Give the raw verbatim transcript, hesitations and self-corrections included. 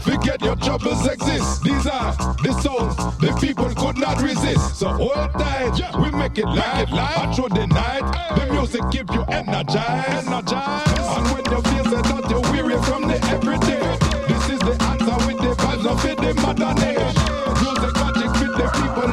forget your troubles exist. These are the sounds the people could not resist. So hold tight, we make it live, and through the night, the music keep you energized, energized. And when you feel so that you're weary from the everyday, this is the answer with the vibes of it, the modern age. Music magic with the people